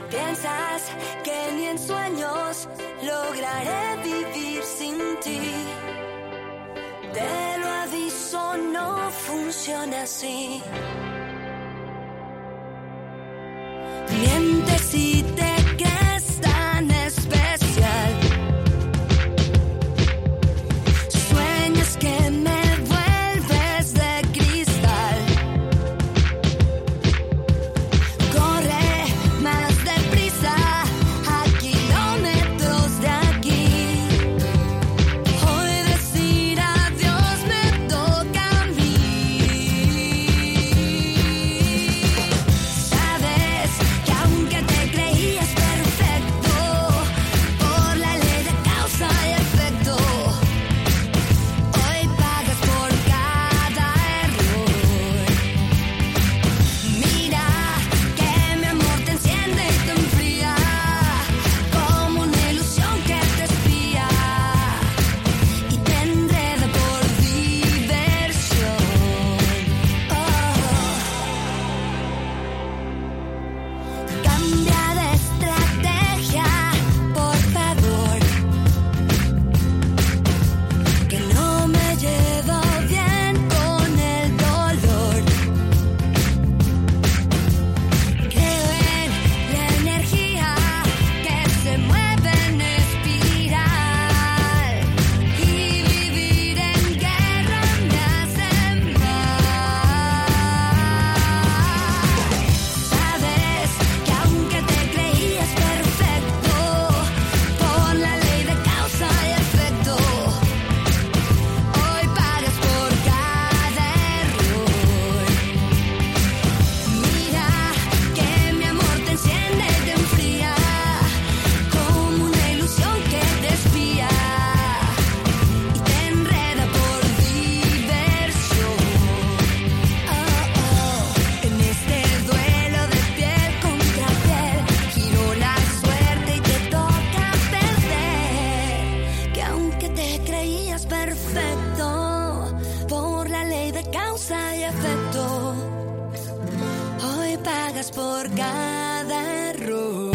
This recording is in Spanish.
Piensas que ni en sueños lograré vivir sin ti. Te lo aviso, no funciona así. Mientes y te crees tan especial. Sueñas que me vuelves de cristal. Corre más deprisa a kilómetros de aquí. Hoy decir adiós me toca a mí. Sabes que aunque te creías perfecto, por la ley de causa y efecto, hoy pagas por cada error. Mira que mi amor te enciende y te enfría, como una ilusión que te espía y te enreda por diversión. Cambia de estrategia, por favor, que no me llevo bien con el dolor. Creo en la energía que se mueve en espiral, y vivir en guerra me hace mal. Sabes que aunque te creías perfecto, por la ley de causa y efecto, hoy pagas por cada error. Mira que mi amor te enciende y te enfría, como una ilusión que te espía y te enreda por diversión. En este duelo de piel contra piel, giró la suerte y te toca perder. Que aunque te creías perfecto, por la ley de causa y efecto, hoy pagas por cada error.